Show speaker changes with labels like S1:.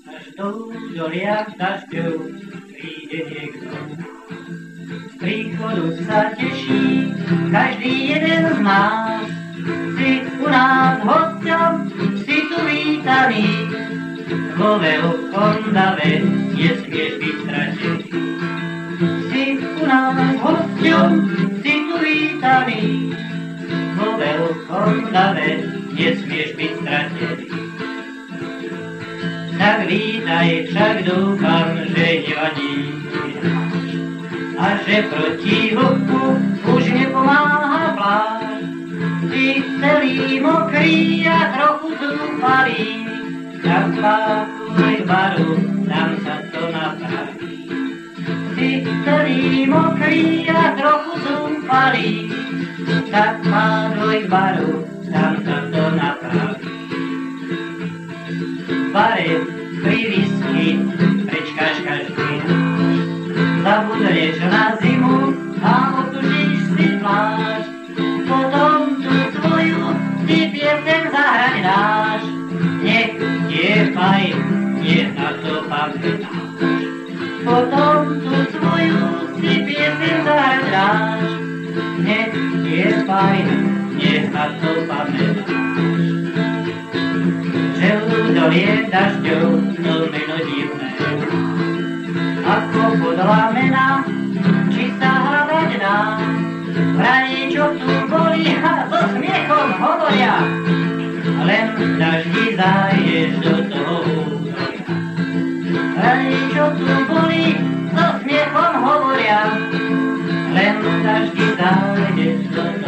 S1: Až do údolia dažďov príde niekto. Z príchodu sa teší každý jeden z nás. Si u nás hosťom, si tu vítaný. Vo veľkom dave nesmieš byť stratený. Si u nás hosťom, si tu vítaný. Vo veľkom dave nesmieš byť stratený. Tak vítaj, však dúfam, že nevadí a že proti vlku už nepomáha plášť. Ty celý mokrý a trochu zúfalý, tak pákuj baru, tam sa to napraví. Ty celý mokrý a trochu zúfalý, tak pákuj baru, tam sa to napraví. V bare pri whisky prečkáš každý náš. Zabudneš na zimu a otužíš si pláž. Potom tú svoju si piesem zahrať dáš. Nech je fajn, nech na to pamätáš. Potom tú svoju si piesem zahrať dáš. Nech je fajn, nech na to pamätáš. Želúdolie dažďov, to meno divné. Ako podľa mena, či sa hľadať dá. Vraj, čo tu boli a so smiechom hovoria. Len daždi zájdeš do toho údolia. Vraj, čo tu boli, so smiechom hovoria. Len daždi zájdeš do toho